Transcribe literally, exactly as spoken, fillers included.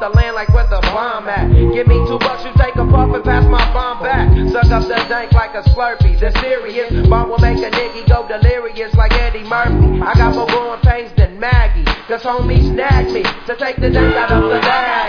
the land like where the bomb at. Give me two bucks, you take a puff and pass my bomb back. Suck up the dank like a Slurpee. The serious bomb will make a nigga go delirious like Eddie Murphy. I got more growing pains than Maggie, cause homies snagged me to take the dank out of the lab.